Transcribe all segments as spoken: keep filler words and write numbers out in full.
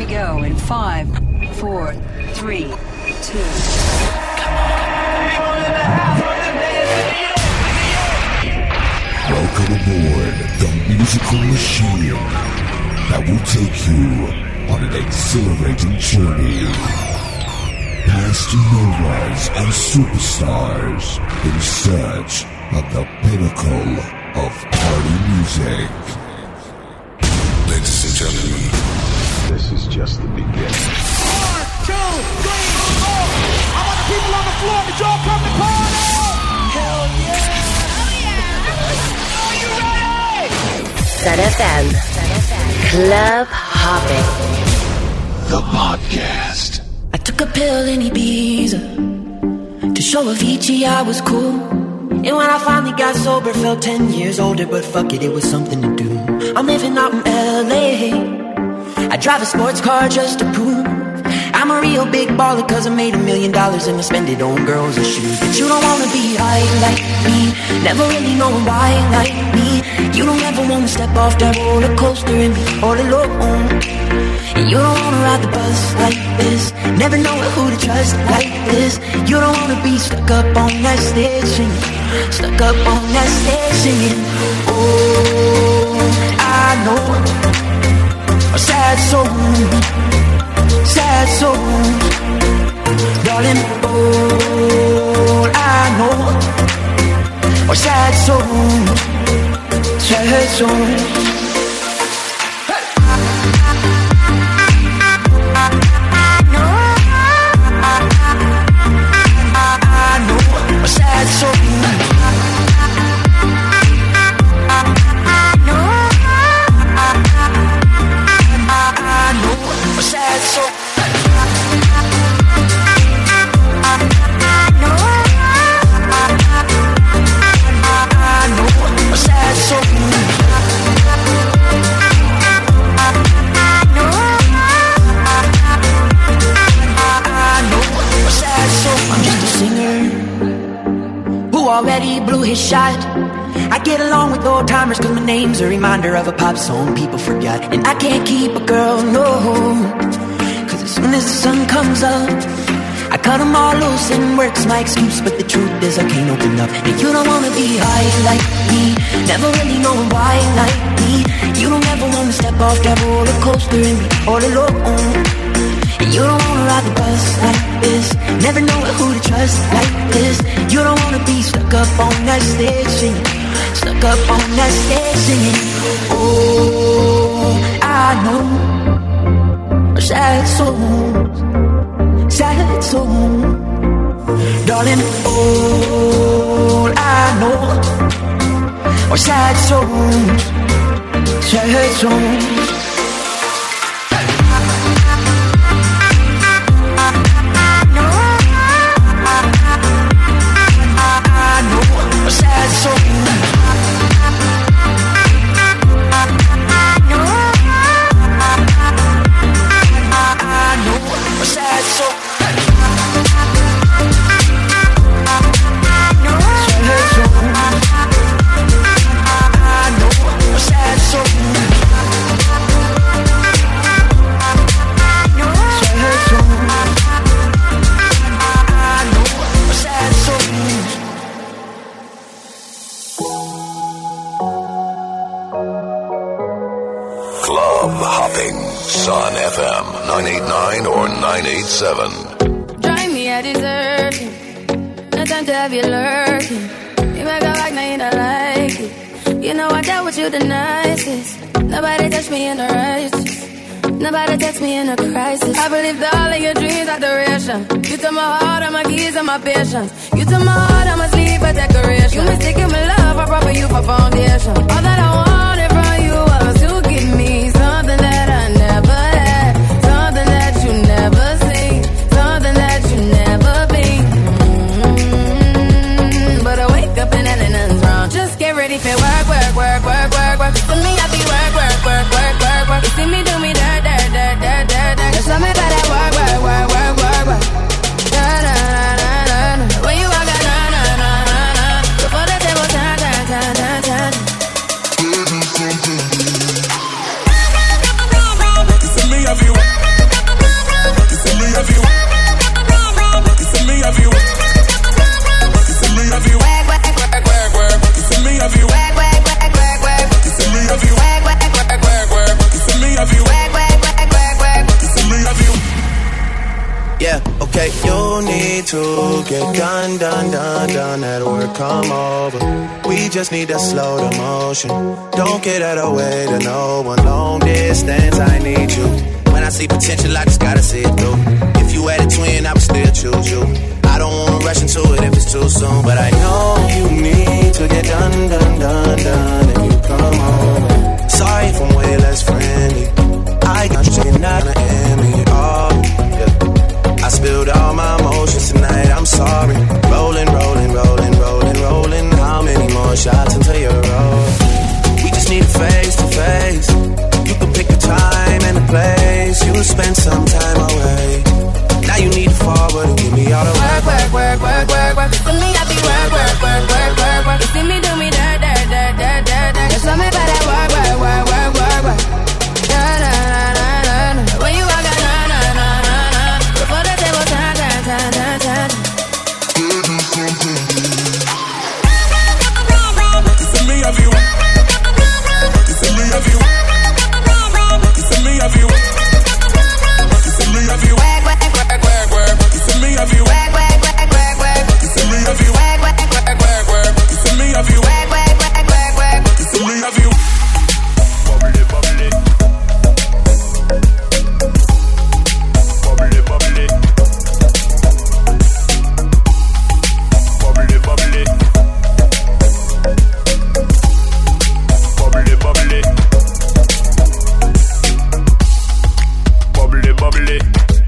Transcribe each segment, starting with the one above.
go in five, four, three, two. Welcome aboard the musical machine that will take you on an exhilarating journey past novas and superstars in search of the pinnacle of party music. Ladies and gentlemen, this is just the beginning. One, two, three, four. I want the people on the floor to y'all come to party. Hell yeah. Sun F M. Club Hopping. The podcast. I took a pill in Ibiza to show Avicii I was cool. And when I finally got sober, felt ten years older. But fuck it, it was something to do. I'm living out in L A. I drive a sports car just to prove I'm a real big baller, cause I made a million dollars and I spend it on girls and shoes. But you don't wanna be high like me, never really knowing why like me. You don't ever wanna step off that roller coaster and be all alone. And you don't wanna ride the bus like this, never know who to trust like this. You don't wanna be stuck up on that stage singing, stuck up on that stage singing. Oh, I know a sad soul, sad souls, darling, all I know are sad souls, sad souls. I know a sad soul. Sad soul. Already blew his shot. I get along with old timers cause my name's a reminder of a pop song people forgot. And I can't keep a girl, no, cause as soon as the sun comes up I cut them all loose and work's my excuse. But the truth is I can't open up. And you don't wanna be high like me, never really knowing why like me. You don't ever wanna step off that roller coaster and be all alone. And you don't wanna ride the bus like this, never know who to trust like this. You don't wanna be stuck up on that stage singing, stuck up on that stage singing. Oh, I know sad souls, sad souls, darling. All I know are sad souls, sad souls. Sad soul. I know a sad soul. Sun F M nine eighty-nine or nine eighty-seven. Drive me a dessert. No time to have you lurking. You make a like, now you don't like it. You know I dealt with you the nicest. Nobody touched me in the righteous. Nobody text me in a crisis. I believed all of your dreams are duration. You took my heart, all my keys, and my patience. You took my heart, I must leave a decoration. You mistaken my love, I brought for you for foundation. All that I wanted from you was to give me something that I never had, something that you never seen, something that you never been. Mm-hmm. But I wake up and nothing's wrong. Just get ready for work, work, work, work, work, work. To me, I be work, work, work, work, work, work. You see me do me dirt, dirt, dirt, dirt, dirt, dirt. Just tell me about that work, work, work, work, work, work. Na na na na na. When you walk out, na na na na na. Before the table turn, turn, turn, turn, turn. need to get done, done, done, done. That work come over. We just need to slow the motion. Don't get out of the way to no one. Long distance, I need you. When I see potential, I just gotta see it through. If you had a twin, I would still choose you. I don't wanna rush into it if it's too soon, but I know you need to get done, done, done, done, and you come over. Sorry if I'm way less friendly. I got you not gonna end me. Oh, yeah. I spilled all my emotions tonight. I'm sorry. Rolling, rolling, rolling, rolling, rolling. How many more shots until you're over? We just need a face to face. You can pick a time and a place. You'll spend some time away. Now you need to forward and give me all the work, work, work, work, work, work. For me, I be work, work, work, work, work, work. You see me do me dirt, dirt, dirt, dirt, dirt, dirt. Just tell me about that work, work, work, work, work, work. Na na na na na na. When you walk out, na na na na na. Before the table turn, turn, turn, turn, turn. You see me have you. You see me have you. You see me have you. You see me have you. Work, work, work, work, work. You see me have you. Work, work, work, work, work. You see me have you. Work, work, work, work, work. You see me have you. Work, work, work, work, work. You see me have you. Bubbly, bubbly. Bubbly, bubbly. Bubbly, bubbly. Bubbly, bubbly. Bubbly, bubbly.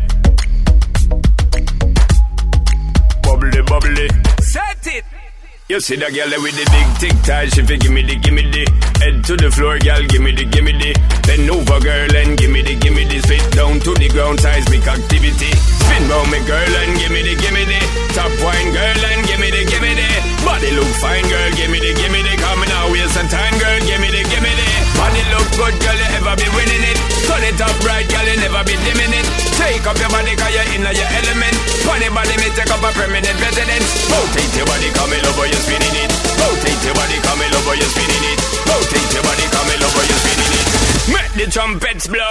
Bubbly, bubbly. Set it. You see that girl with the big tic tac, she fi gimme the, gimme the. Head to the floor, girl, gimme the, gimme the. Bend over, girl, and gimme the, gimme the. Spit down to the ground, seismic activity. Spin round me, girl, and gimme the, gimme the. Top wine, girl, and gimme the, gimme the. Body look fine, girl, gimme the, gimme the. Coming out, waste some time, girl, gimme the, gimme the. Body look good, girl, you ever be winning it. Turn it up right, girl, you never be dimming it. Take up your body, cause you're in your element. Funny body, me take up a permanent residence. Rotate your body, come in over, you're spinning it. Rotate your body, come in over, you're spinning it. Rotate your body, come in over, you're spinning it. Make the trumpets blow.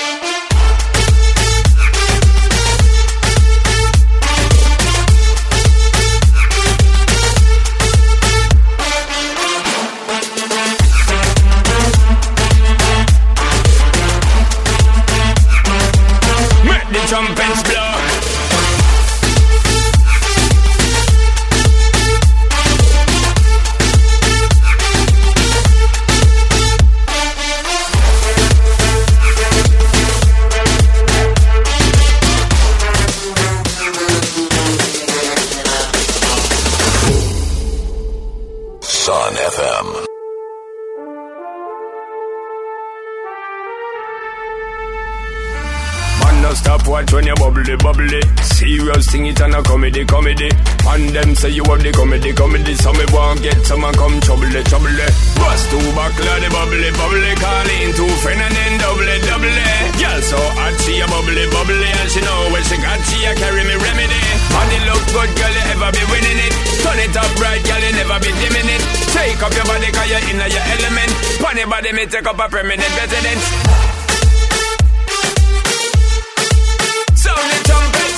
Make the trumpets blow. Sun F M. Stop watch when you bubbly, bubbly. Serious thing, it and a comedy, comedy. And them say you have the comedy, comedy. So me won't get someone come trouble, trouble. Bust two back, the bubbly, bubbly. Call in two friend and then double, double. Girl so hot, she a bubbly, bubbly. And she know when she got, she a carry me remedy. Body look good, girl, you ever be winning it. Turn it up right, girl, you never be dimming it. Take up your body, cause you're in your element. Funny body, me take up a permanent residence. Sound the trumpets.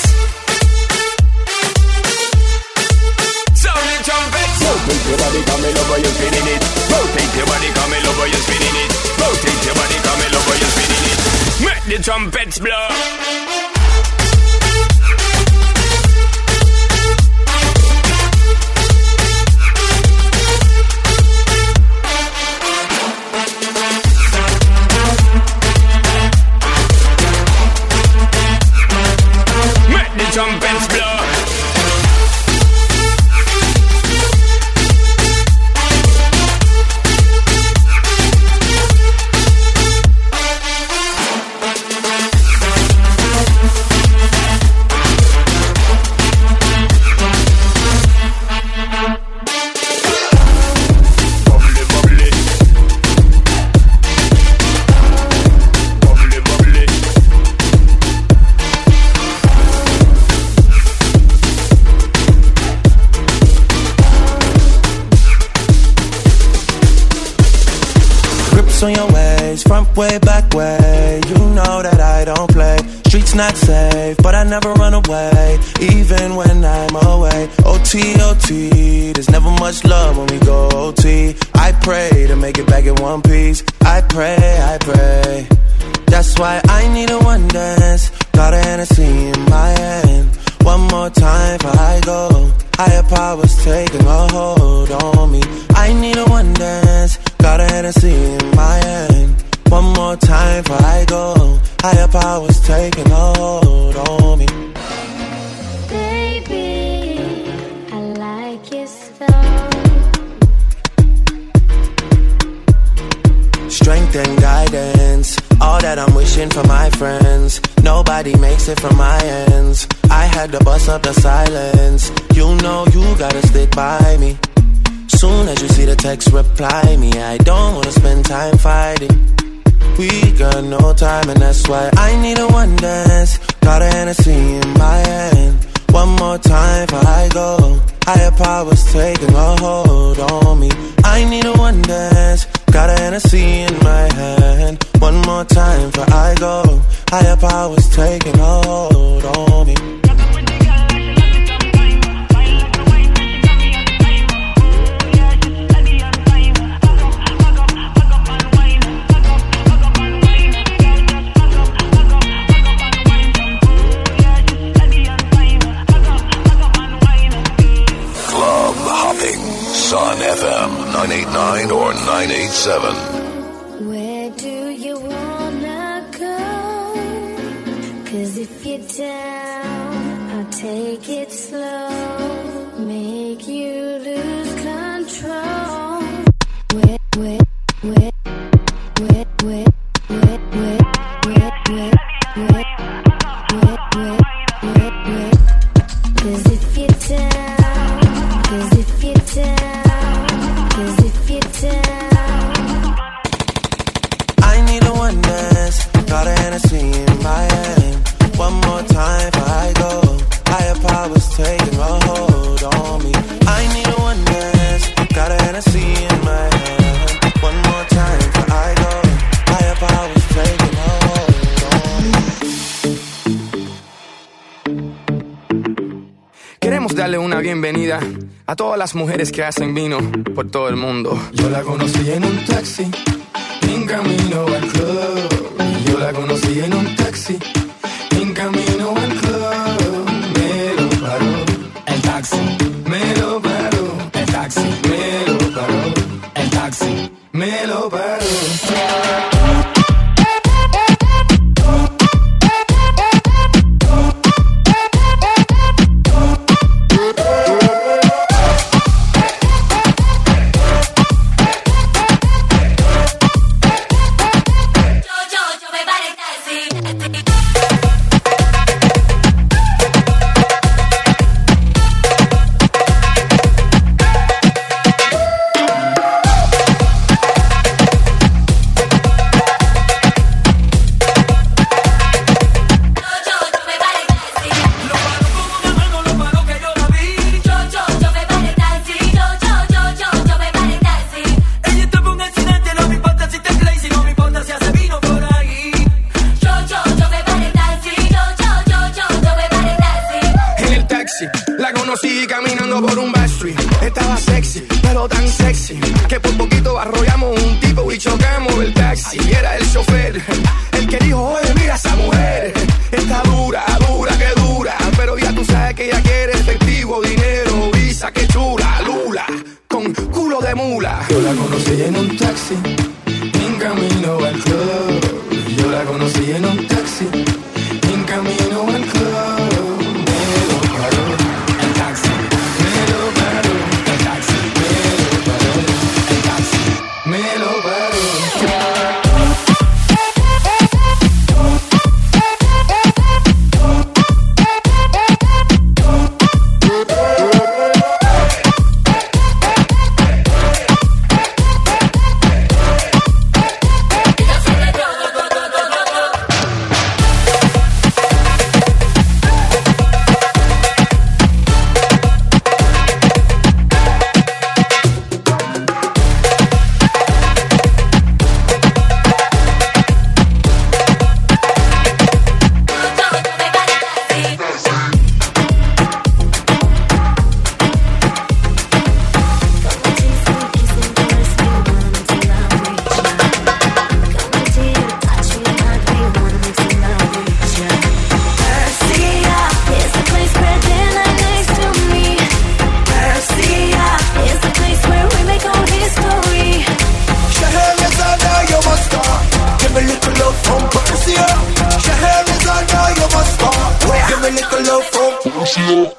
Sound the trumpets. Rotate your body, come in over, you're spinning it. Rotate your body, come in over, you're spinning it. Rotate your body, come in over, you're spinning it. Make the trumpets blow. Trumpets blow. On your ways, front way, back way. day. You know that I don't play. Streets not safe, but I never run away, even when I'm away. O T, O T, there's never much love when we go O T. I pray to make it back in one piece. I pray, I pray. That's why I need a one dance. Got a Hennessy in my hand. One more time before I go. Higher powers taking a hold on me. I need a one dance. Got a Hennessy in my hand. One more time before I go. Higher powers taking a hold on me. Baby, I like your stuff. Strength and guidance, all that I'm wishing for my friends. Nobody makes it from my ends. I had to bust up the silence. You know you gotta stick by me. Soon as you see the text, reply me. I don't wanna spend time fighting. We got no time and that's why I need a one dance. Got a Hennessy in my hand. One more time before I go. Higher powers taking a hold on me. I need a one dance. Got a Hennessy in my hand. One more time before I go. Higher powers taking a hold on me. Sun F M nine eighty-nine or nine eighty-seven. Where do you wanna go? Cause if you're down, I'll take it slow. Make you lose control. Where, where, where, where, where, where, where, where, where, where, where, where, where, where. Cause if you're down, cause if you're down, cause if you're down, I need a one dance. Got a Hennessy in my hand. One more time before I go. Higher powers taking a hold on me. I need a one dance. Got a Hennessy in my hand. One more time before I go. Higher powers taking a hold on me. Queremos darle una bienvenida a todas las mujeres que hacen vino por todo el mundo. Yo la conocí en un taxi, en camino al club. Yo la conocí en un taxi, en camino al club. Me lo paró el taxi, me lo paró el taxi, me lo paró el taxi, me lo paró. La conocí caminando por un backstreet. Estaba sexy, pero tan sexy que por poquito arrollamos un tipo y chocamos el taxi. Y era el chofer el que dijo, oye, mira esa mujer. Está dura, dura, que dura. Pero ya tú sabes que ella quiere efectivo, dinero, visa, que chula, lula, con culo de mula. Yo la conocí en un taxi, en camino al club. Yo la conocí en un taxi, en camino al club. me little love from Persia.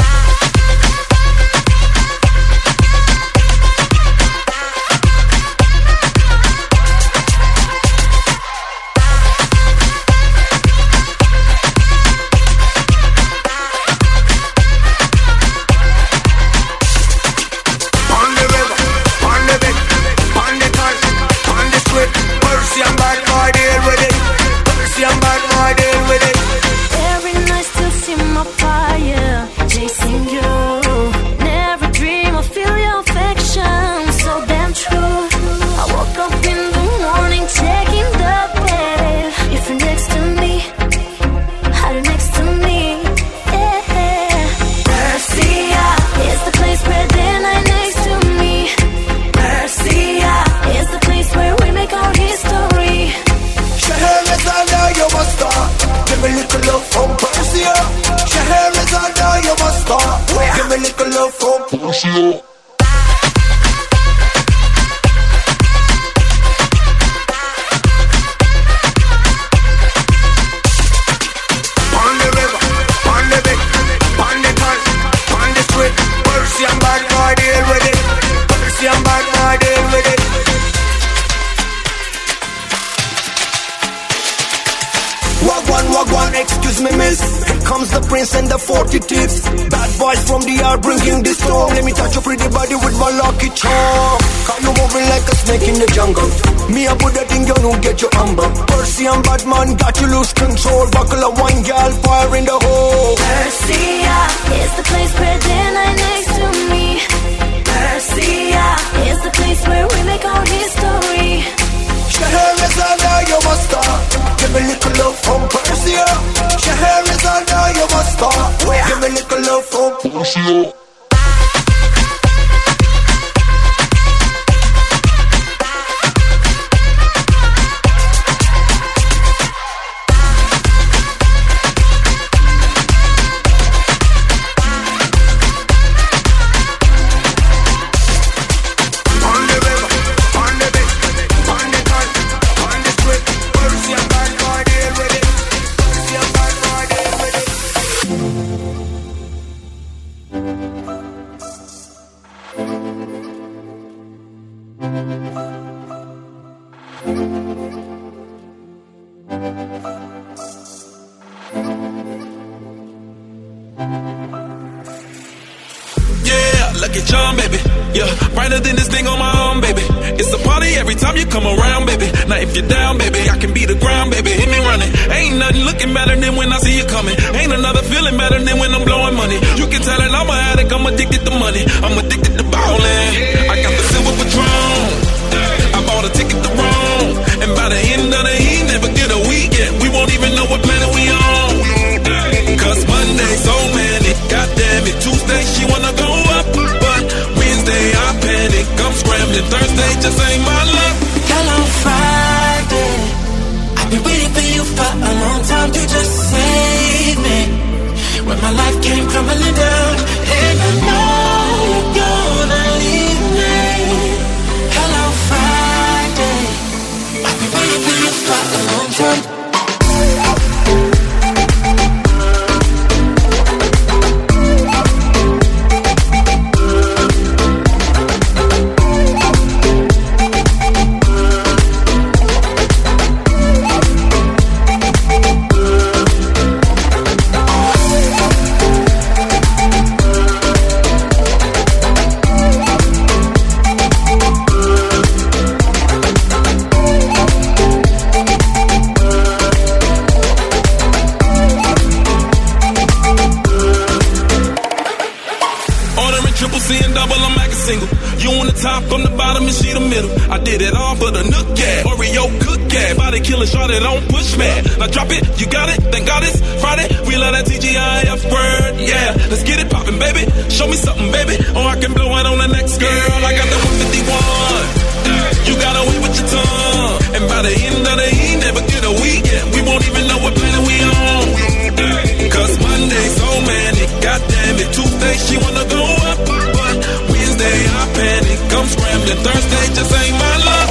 Thursday just ain't my luck.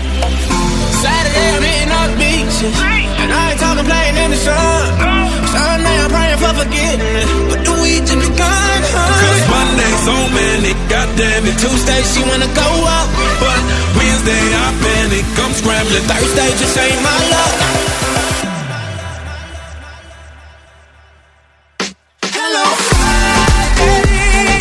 Saturday I'm hitting up beaches, and I ain't talking playing in the sun. Sunday I'm praying for forgiveness. panic. Goddamn it, Tuesday she wanna go out, but Wednesday I panic. I'm scrambling, Thursday just ain't my luck. Hello Friday.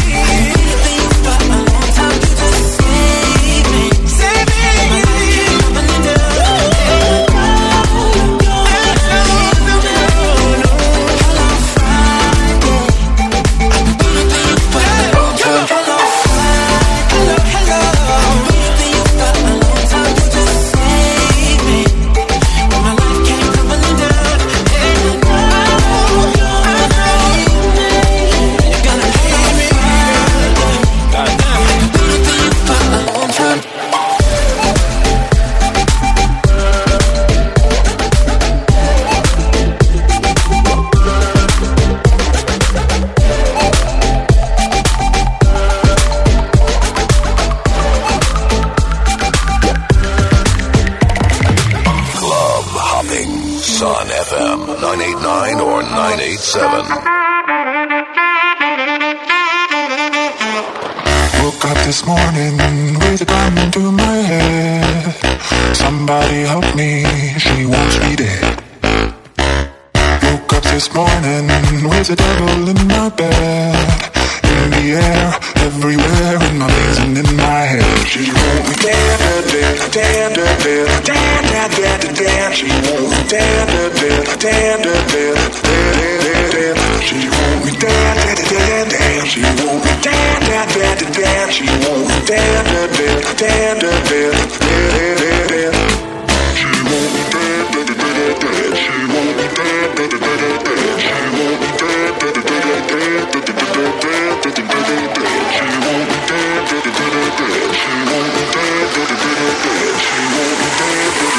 Woke up this morning with a gun to my head. Somebody help me, she wants me dead. Woke up this morning with the devil in my bed. In the air, everywhere, in my veins and in my head. She won't be dead, dead, dead, dead, dead, dead, dead, dead, dead. She won't be dead, dead, dead, dead, dead, dead, dead. She won't be dead, dead, dead, dead. She won't be dead, dead, dead, dead. She won't be dead, dead, dead, dead, dead, dead, dead. She won't be dead, dead, dead, dead. She won't be dead, dead, dead, dead. She won't be dead, dead, dead, dead, dead, dead, dead, dead, dead. She won't be dead, dead, dead, dead. She won't be dead, dead, dead, dead. She won't be dead, dead,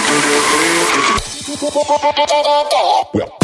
dead, dead, dead.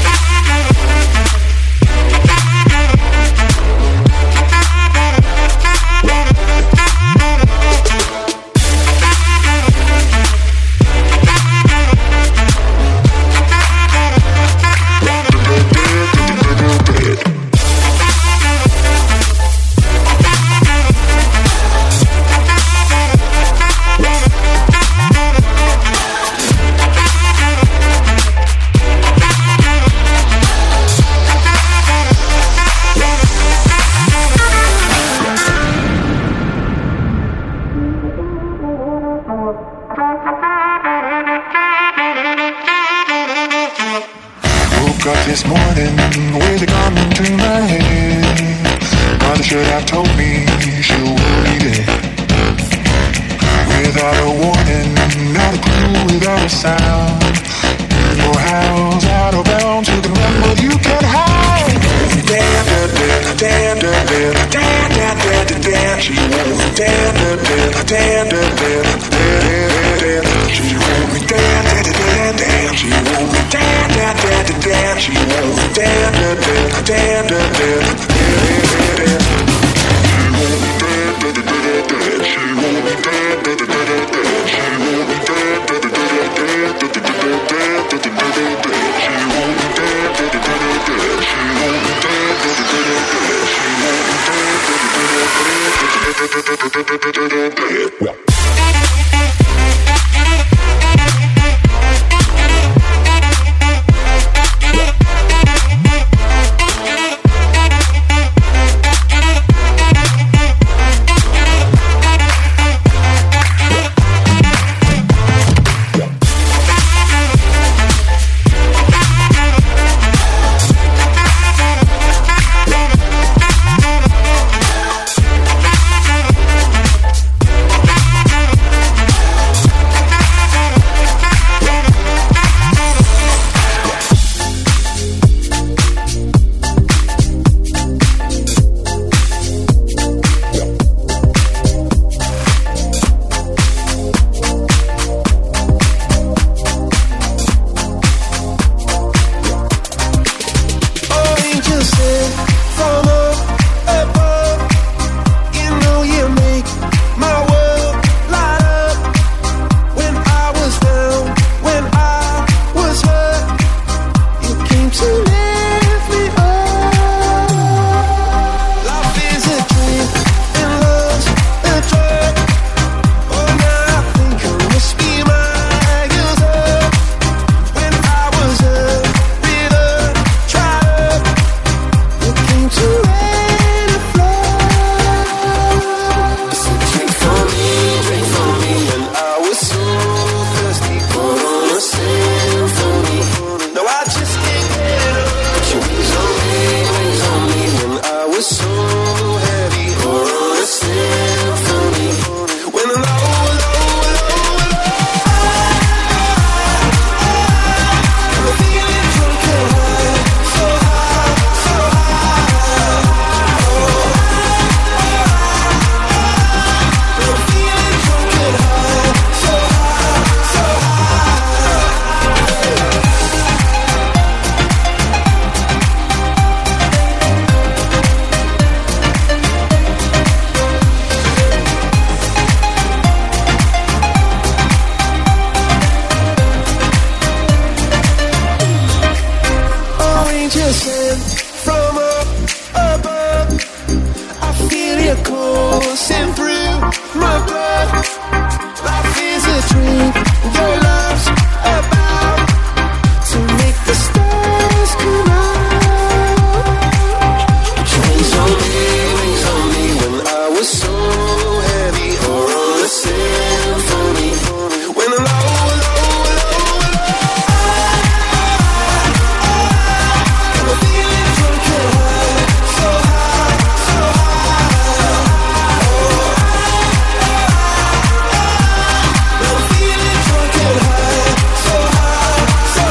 This morning with a gun to my head. Mother should have told me she would be dead. Without a warning, not a clue, without a sound. In your house, out of bounds, you can run but you can't hide. Dead, dead, dead, dead, dead, dead, dead, dead, dead, dead. She won't be dead, dead, dead, dead, dead, dead, dead. She won't be dead, dead, dead, dead. She won't be dead, dead, dead, dead. She won't be dead, dead, dead, dead, dead, dead. She won't be dead, dead, dead, dead. She won't be dead, dead, dead, dead. She won't be dead, dead, dead, dead, dead, dead, dead, dead. She won't be dead, dead, dead, dead. She won't be dead, dead, dead, dead. She won't be dead, dead, dead, dead, dead. listen from up above. I feel it coursing through my blood. Life is a dream, your love's about to make the stars come out. Dreams on me, wings on me when I was so heavy, or on a symphony when I'm low, low, low, low. And I'm feeling drunk and high, so high, so high. And I'm feeling drunk and high, so high, so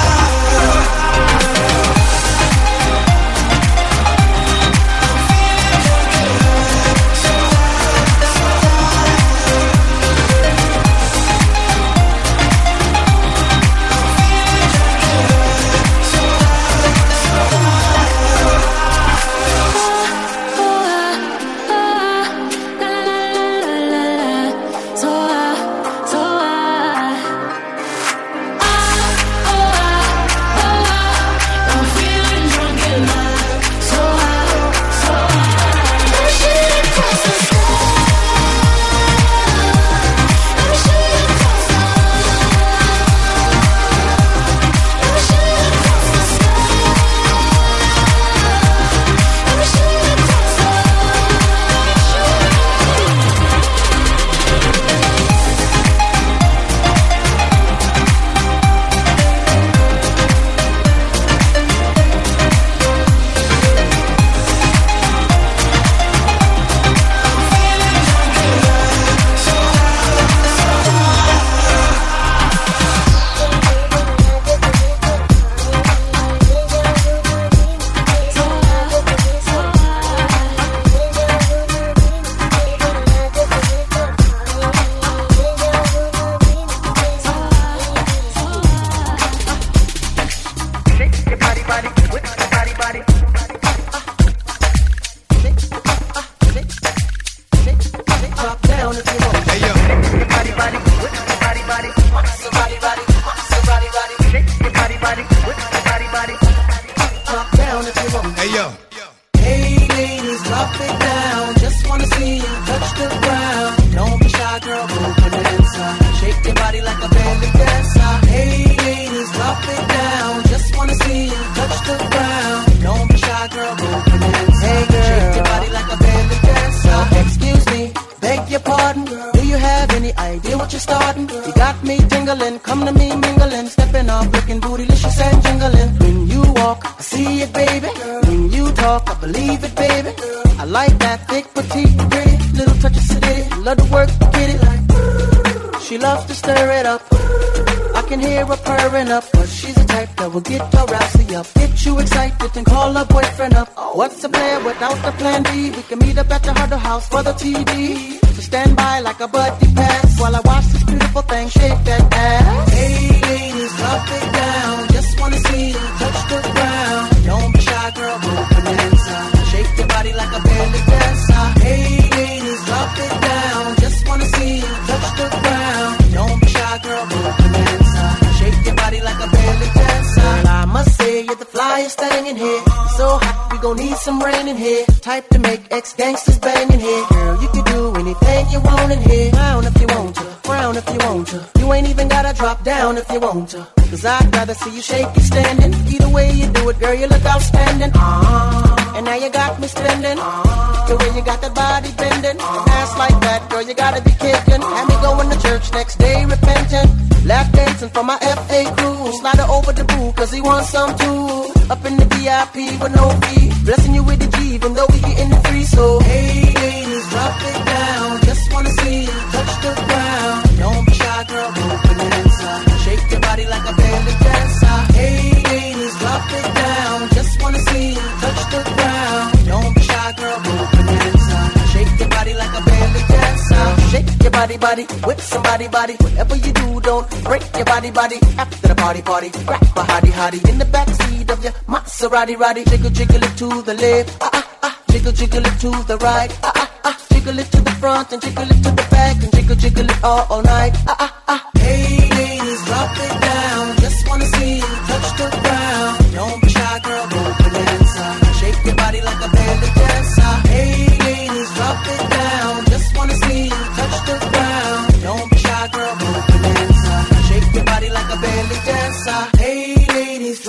for the T V, so stand by like a buddy pass while I watch this beautiful thing shake that ass. Hey ladies, drop it down, just wanna see you touch the ground. Don't be shy, girl, go bonanza. Shake your body like a belly dancer. Hey ladies, drop it down, just wanna see you touch the ground. Don't be shy, girl, go bonanza. Shake your body like a belly dancer. I must say you're the flyest thing in here. So hot, we gon' need some rain in here. Type to make ex-gangsters bang in here. Girl, you can do anything you want in here. Frown if you want to, frown if you want to. You ain't even gotta drop down if you want to. Cause I'd rather see you shake it standing. Either way you do it, girl, you look outstanding. Uh-huh. And now you got me standing. Uh-huh. The way you got that body bending. Uh-huh. Ass like that, girl, you gotta be kicking. Have me going to church next day repentant. Lap dancing for my F A crew. Slide her over the boo, cause he wants some too. Up in the V I P with no fee. Blessing you with the G, even though we getting the free. So, hey ladies, drop it down. Just wanna see you touch the ground. Don't be shy, girl, go bonanza. Shake your body like a belly dancer. Hey ladies, drop it down. Just wanna see you touch the ground. Don't be shy, girl, go bonanza. Shake your body like a belly dancer. Shake your body, body, with somebody, body. Whatever you do, don't break your body, body. After the party, party, grab a hottie, hottie in the backseat of your Maserati, roddy. Jiggle, jiggle it to the left, ah ah ah. Jiggle, jiggle it to the right, ah ah ah. Jiggle it to the front and jiggle it to the back and jiggle, jiggle it all, all night, ah ah ah. Hey ladies, drop it down. Just wanna see you touch the ground. Don't be shy, girl, go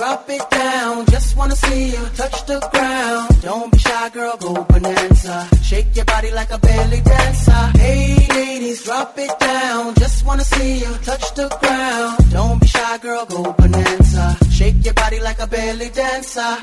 drop it down. Just wanna see you touch the ground. Don't be shy, girl, go bonanza. Shake your body like a belly dancer. Hey, ladies, drop it down. Just wanna see you touch the ground. Don't be shy, girl, go bonanza. Shake your body like a belly dancer.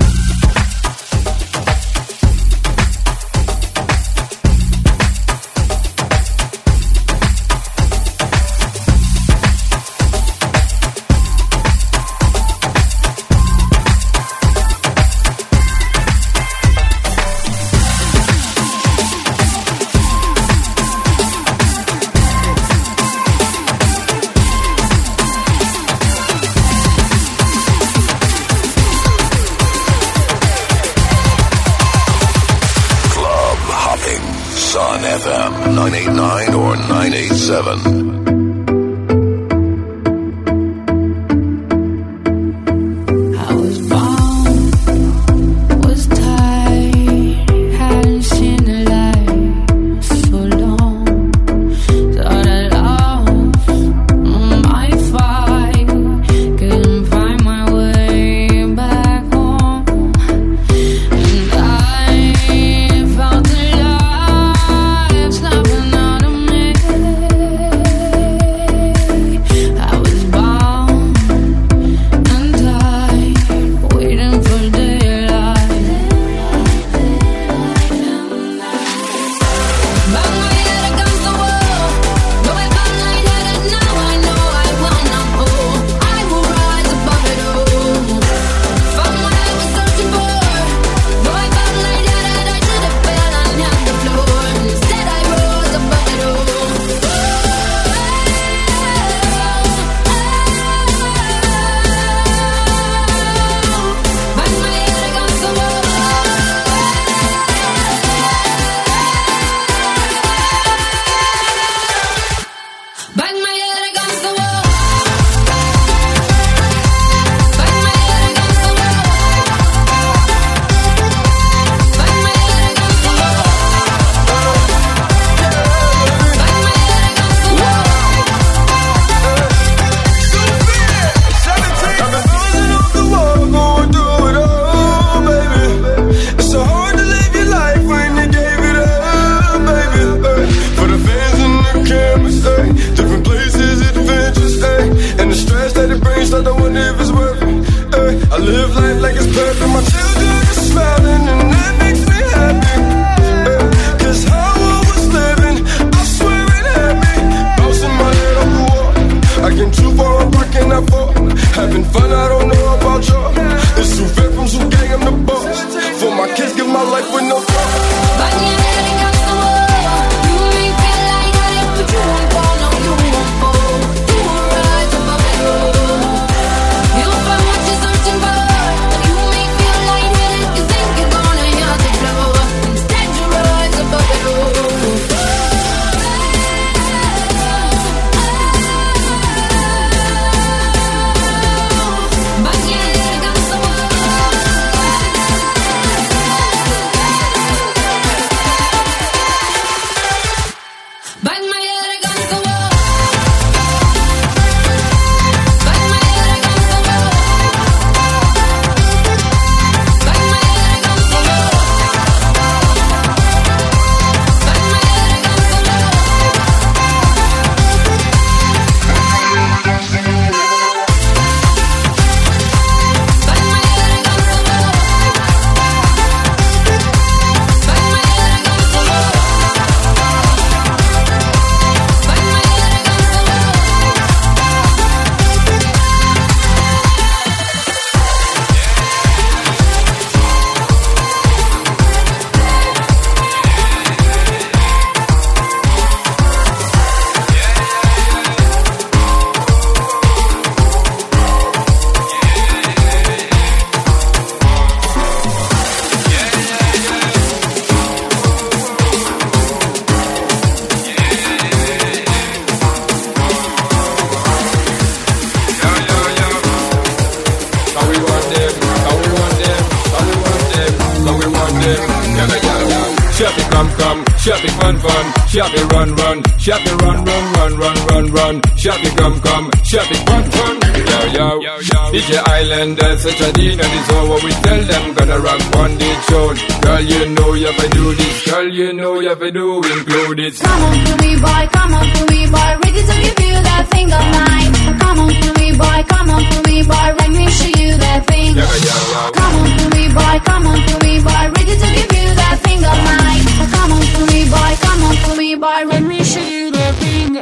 F M nine eighty-nine or nine eighty-seven. She have to run, run. She have to run, run, run, run, run, run. She have to come, come. She have to run, run. Yo, yo, D J Island, that's such a dinner. This is what we tell them. Gonna rock one day show. Girl, you know you have to do this. Girl, you know you have to do include it. Come on to me, boy. Come on to me, boy. Ready to give you that thing of mine. Come on to me, boy. Come on to me, boy. Let me show you that thing. Yeah, yeah, yeah. Come on to me, boy. Come on to me, boy. Ready to give you that thing of mine. Come on to me, boy. Come on to me, boy. Let me show you that thing.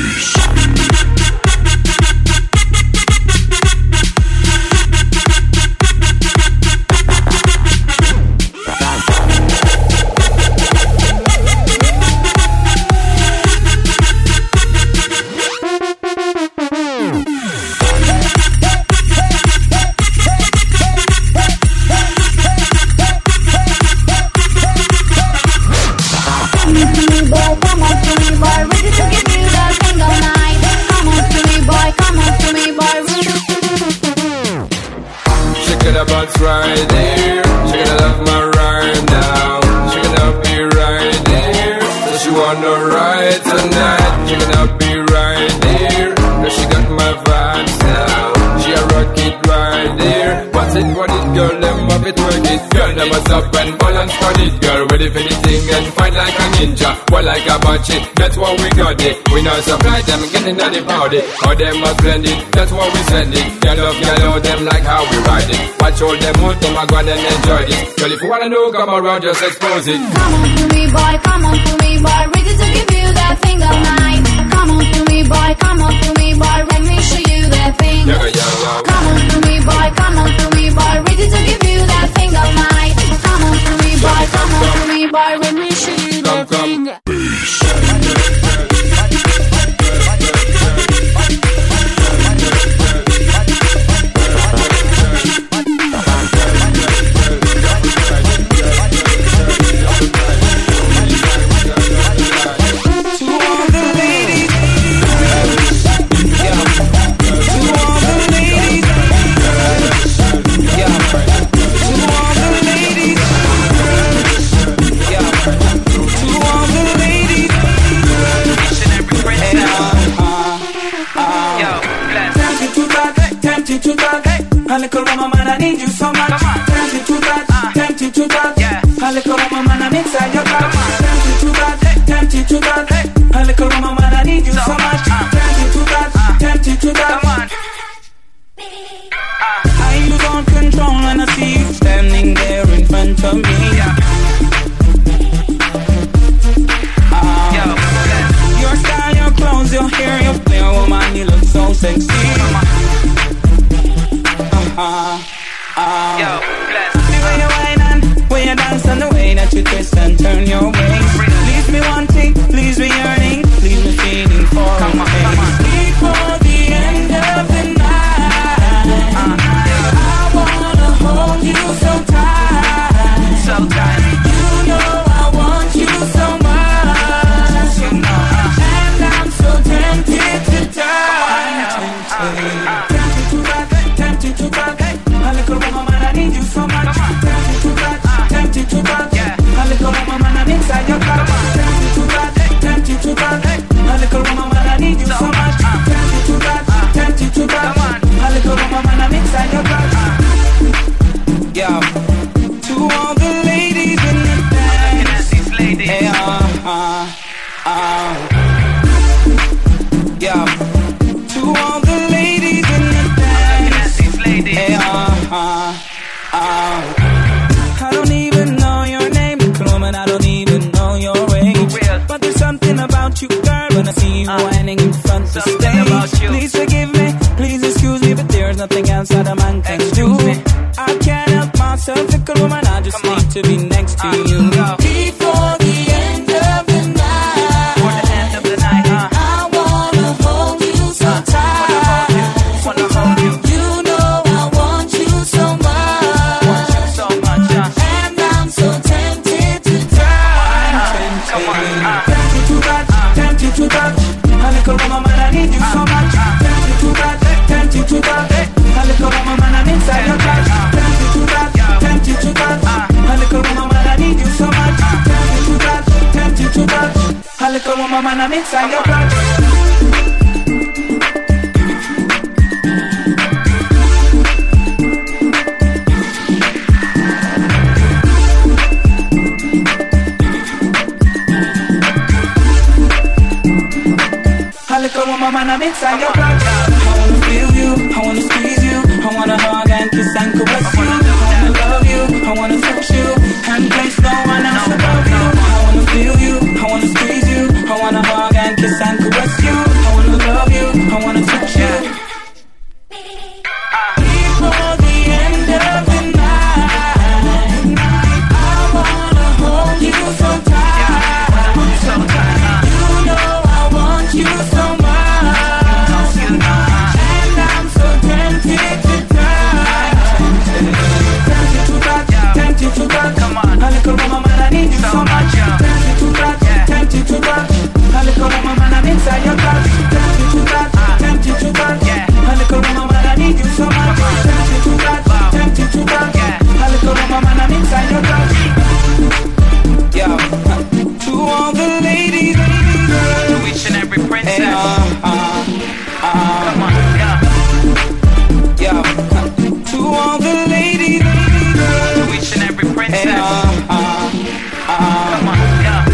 Right there, she gonna love my rhyme now. She gonna be right there, so she wanna ride tonight. She gonna be right there, cause she got my vibes now. She a rock it right there. What's it, what it, girl? Them up it, work it. Girl, never stop and balance on it. Girl, ready for the thing and fight like a ninja. Well, like a batchy, that's what we got it. We not supply them, getting on the party. All them are splendid, that's what we send it. Girl, love, girl, love them like how we ride it. Watch all them out, them are gonna enjoy it. Girl, if you wanna know, come around, just expose it. Come on to me, boy, come on to me, boy. Ready to give you that thing of mine. Come on to me, boy, come on to me, boy. Let me show you that thing. Yeah, yeah, yeah. Come on to me, boy, come on to me, boy. Ready to give you that thing of mine. Come on to me, boy, come on to me, boy. Let me show you that thing. A little woman, man, I need you so much. Tempted to that, tempted to that. A little woman, man, I'm inside your car. Tempted to that, tempted to that. A little woman, man, I need you so much. Tempted to that, tempted to that. I lose all control when I see you standing there in front of me. Uh, your style, your clothes, your hair, your flair, woman, you look so sexy. Uh, uh, Yo, bless. The way you whine and way you dance and the way that you twist and turn your waist. Leaves me wanting, leaves me yearning, leaves me feeling for come on, come on. Before the end of the night, uh, I wanna hold you so tight, so tight. You know I want you so much, you know, uh, and I'm so tempted to die. Tempted to that. Tempted to that, a little woman, man, I need you so much. Tempted to that, tempted to that, a little woman, man, I'm inside your car. Tempted to that, tempted to that, a little woman, man, I need you so much. Tempted to that, tempted to that, a little woman, man, I'm inside your car. Yeah, to all the ladies in the dance, hey, uh, uh, uh, yeah, to all the ladies in the Hey, uh, uh, uh. I don't even know your name, woman. I don't even know your age. But there's something about you, girl, when I see you whining in front of the stage. Please forgive me, please excuse me, but there's nothing else that a man can do. I can't help myself, little woman. I just need to be next to you. Before the end of the night, before the end of the night, uh. I wanna hold you so tight. Wanna hold you. Tempted to that, a little woman, man, I need you so much. Tempted to that, tempted to that, a little woman, man, I'm inside your car. Tempted to that, tempted to that, a little woman. mix and your blood. I look over my man, I mix and your blood. I wanna feel you, I wanna squeeze you, I wanna hug and kiss and caress you. I wanna love you, I wanna touch you, and place no one else above you. I wanna feel you, I wanna squeeze you, I wanna hug and kiss and caress you. I wanna love you, I wanna touch you. Before the end of the night, I wanna hold you so tight, so tight. You know I want you so much, and I'm so tempted to die. Tempted to touch, tempted to touch. Come on, a little woman, man, I need you so much. Tempted to touch, tempted to touch. A little woman, man, I'm inside your touch. Tempted to touch, tempted to touch. A little woman, man, I need you so much. Tempted to touch, tempted to touch. A little woman, man, I'm inside your touch. Yo, to all the ladies, to each and every princess. Hey, uh, uh, uh, come on, yeah. Yo, to all the ladies, to each and every princess. Hey, uh, uh, uh, come on, yeah.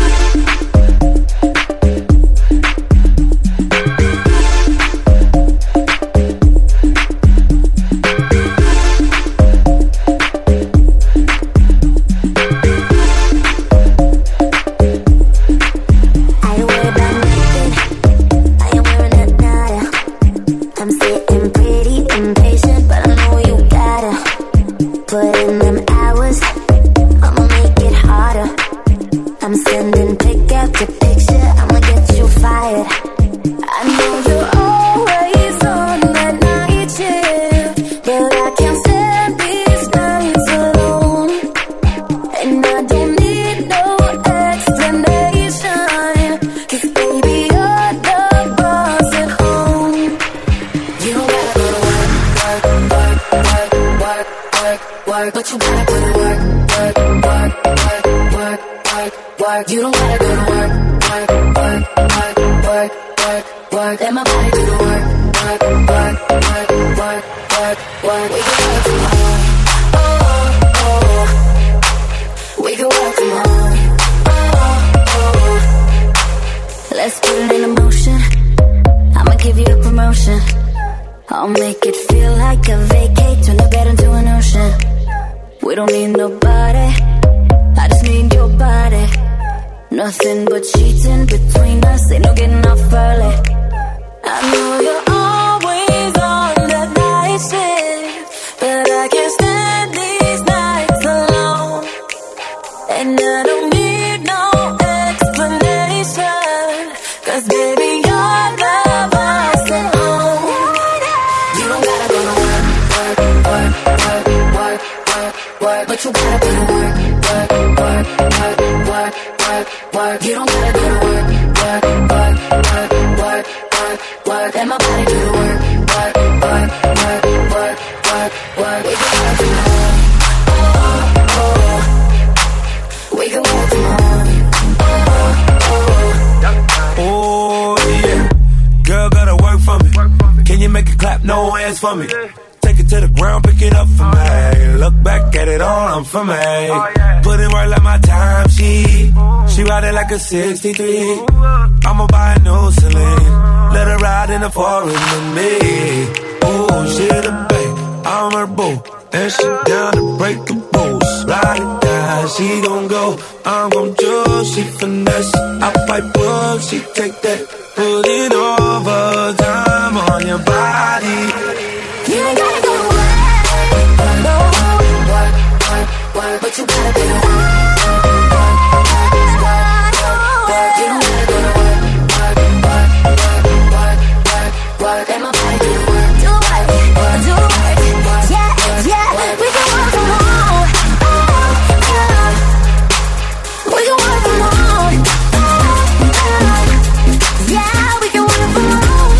For me, take it to the ground, pick it up for me. Look back at it all, I'm for me. Put in work like my time, she She ride it like a sixty-three. I'ma buy a new Celine, let her ride in the forest with me. Ooh, she the babe, I'm her boo, and she down to break the rules. Ride it down, she gon' go, I'm gon' choose. She finesse, I fight bull, she take that. Put it over time on your body. You ain't gotta go to work, no. Work, work, work, but you gotta do it. Work, work, work, work, you don't gotta go to work. Work, work, work, work, work, work, let my body do the work. Do work, do work, yeah, yeah, we can work from home. We can work from home. Yeah, we can work from home.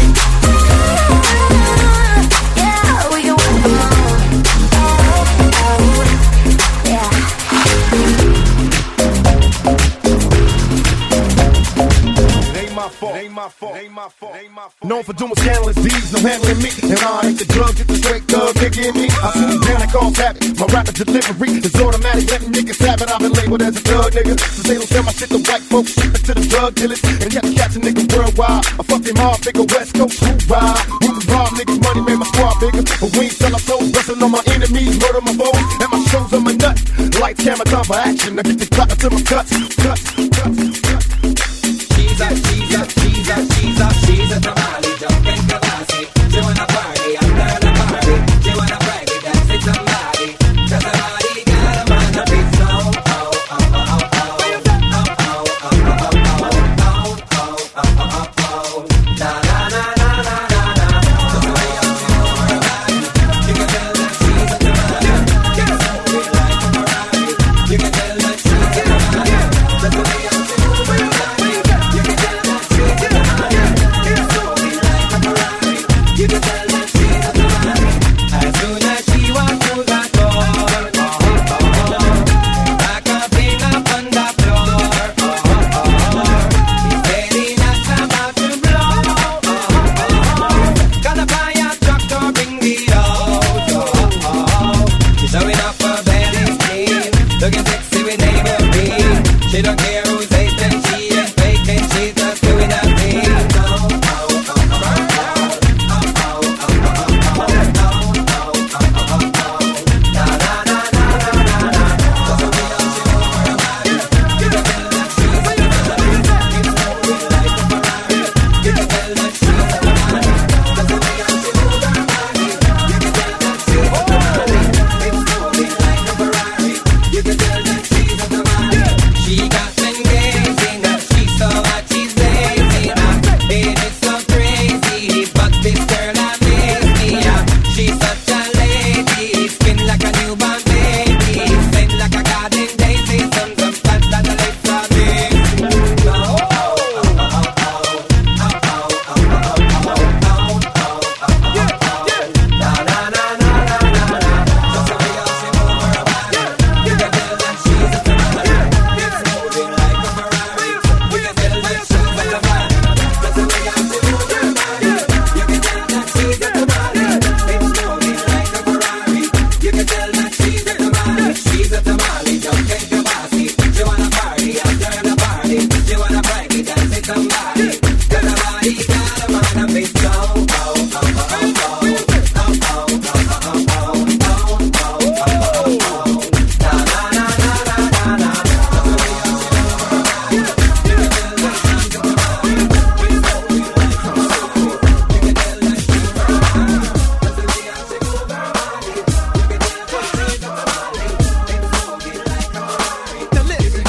Yeah, we can work from home. Yeah. my fault. Ain't my fault. Ain't my fault. Known for doing scandalous deeds, no handling me. And I ain't the drug, get the straight thug nigga in me. I sit down and cause habit. My rapid delivery is automatic, letting niggas have it. I've been labeled as a thug nigga. So they don't sell my shit to white folks, ship it to the drug dealers. And yet catch a nigga worldwide. I fuck them all, nigga, West Coast, who ride. Who rob niggas, money made my squad bigger. But we ain't sell our souls, wrestling on my enemies, murder my foes. And my shows on my nuts. Lights, camera, time for action. I get the clock to my cuts, cuts, cuts, cuts. She's a, she's a, she's a, she's a, she's a tamale, jumping Kawasi. She wanna party, after the party. She wanna brag it, dance with somebody. Cause her body got a man a big song. Oh, oh, oh, oh, oh. Oh, oh, oh, oh, oh, oh. Oh, oh, oh, oh, oh. Na, na, na, na, na, na, na. Just the way I feel over her body. You can tell that she's a tamale. She's moving like a Ferrari. You can tell that she's a tamale. Just the way I feel over her body. You can tell that she's a tamale. It's moving like a Ferrari. You can tell that she's a tamale. As soon as she walks through that door, oh, oh, oh, back up in up on the floor, oh, oh, oh, it's ready, not about to blow, oh, oh, oh, got a fire truck to bring me out, oh, oh, oh, she's showing off her belly skin, looking sexy with neighbor beat. She don't care who's hating, she ain't faking, she's just doing her thing. Oh, oh, oh, oh, oh, oh, oh, oh, oh, oh, oh, oh, na, na, na, na, na, na, na. Just the way how she move her body, you can tell that she's a tamale. It's moving like a Ferrari, you can tell that she's a tamale. Just the way how she move her body, you can tell that she's a tamale. It's moving like a Ferrari, you can tell that she's a tamale. She got men gazing up, she's so hot, she's blazing up. It is so crazy, but this girl amazes me up. She's such a lady, skin like a newborn baby, scent like a garden daisy, some some fat that the lips are big. Oh, oh, oh, oh, oh, oh, oh, oh, oh, oh, oh, na, na, na, na, na, na, na. Just the way how she move her body, you can tell that she's a tamale. It's moving like a Ferrari, you can tell that she's a tamale. Just the way how she move her body, you can tell that she's a tamale. It's moving like a Ferrari, you can tell that she's a tamale. She's a tamale, jumping Kawasi. She wanna party, after the party. She wanna brag it, dance with somebody. Cause her body got a man a big song. Oh, oh, oh, oh, oh. Oh, oh, oh, oh, oh, oh. Oh, oh, oh, oh, oh. Na, na, na, na, na, na, na. Just the way how she move her body, you can tell that she's a tamale. It's moving like a Ferrari, you can tell that she's a tamale. Just the way how she move her body, you can tell that she's a tamale. It's moving like a Ferrari. Now listen.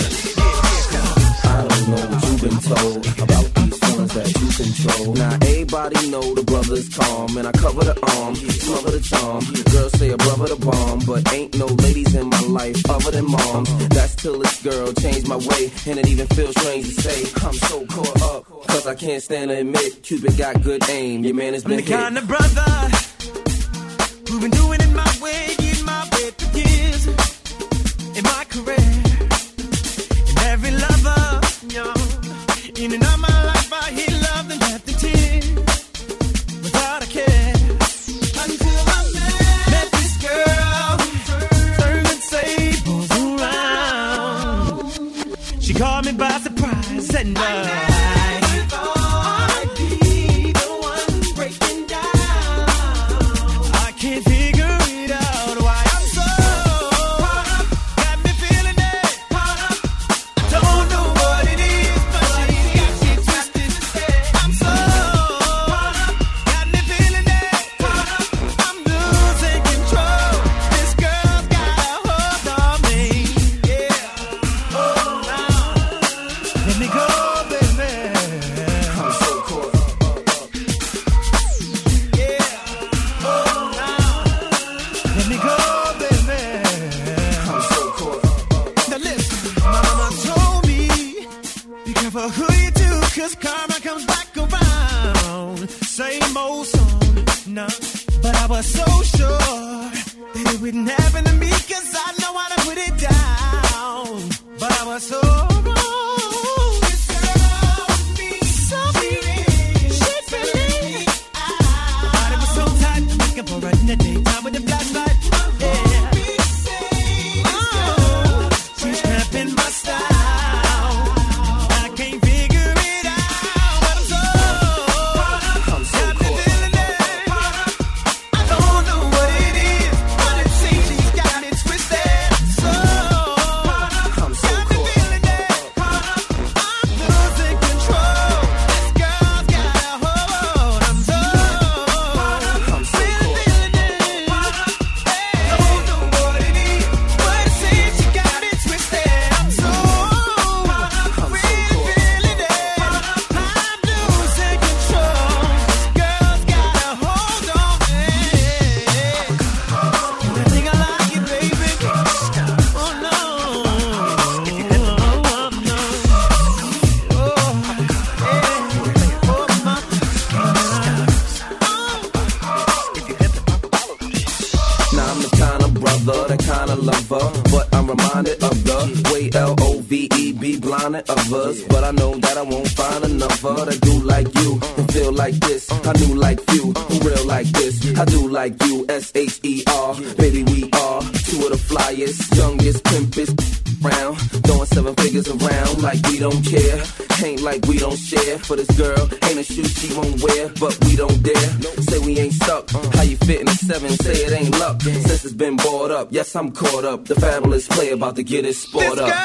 I don't know what you've been told about these feelings that you control. Now everybody know the brother's calm, and I cover the arm, smother the charm. Girls say a brother the bomb, but ain't no ladies in my life other than moms. That's till this girl changed my way, and it even feels strange to say I'm so caught up, cause I can't stand to admit Cupid got good aim. Your man has I'm been the hit. kind of brother who's been doing it my way, in my way for years in my career. And every lover, yo, in and out my life, I hear love and left the tears without a care. Until I met, met this girl, serving tables around. She caught me by surprise, and uh, I can't figure it out why I'm so caught up, got me feeling it, caught up. I don't know what it is, but she got me twisted. I'm so caught up, got me feeling it, caught up. I'm losing control. This girl's got a hold on me, yeah. Oh, now let me go, baby. I'm so caught up. Let me go, baby. I'm so caught up. Now listen, my mama told me, be careful who you do, cause karma comes back around. Same old song, no. But I was so sure that it wouldn't happen to me, cause I know how to put it down. But I was so wrong. This girl with me, so kind of lover, but I'm reminded of the way L O V E be blinded of us. But I know that I won't find another that do like you and feel like this. I knew like you, who real like this. I do like you, S H E R. Baby, we are two of the flyest, youngest, pimpest round, throwing seven figures around like we don't care. Ain't like we don't share. For this girl, ain't a shoe she won't wear, but we don't dare. Say we ain't stuck. How you fit in a seven? Say it ain't luck. Since it's been bought up, yes I'm caught up. The fabulous play about to get his sport up.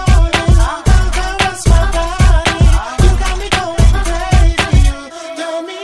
Tell me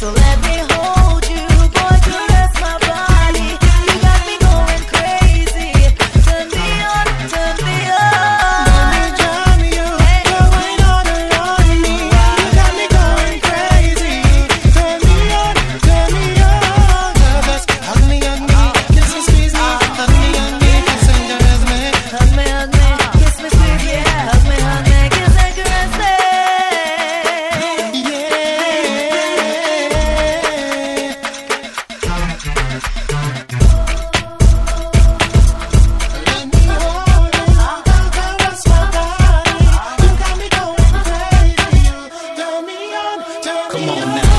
So let me hold you, boy, caress my body. You got me going crazy. Turn me on, turn me on. Turn me on, going on and on me. You got me going crazy. Turn me on, turn me on. Just hug me, hug me, kiss me, squeeze me. Hug me, hug me, kiss and caress me. Hug me, hug me, kiss me, squeeze me. Hug me, hug me, kiss and caress me. Come on now.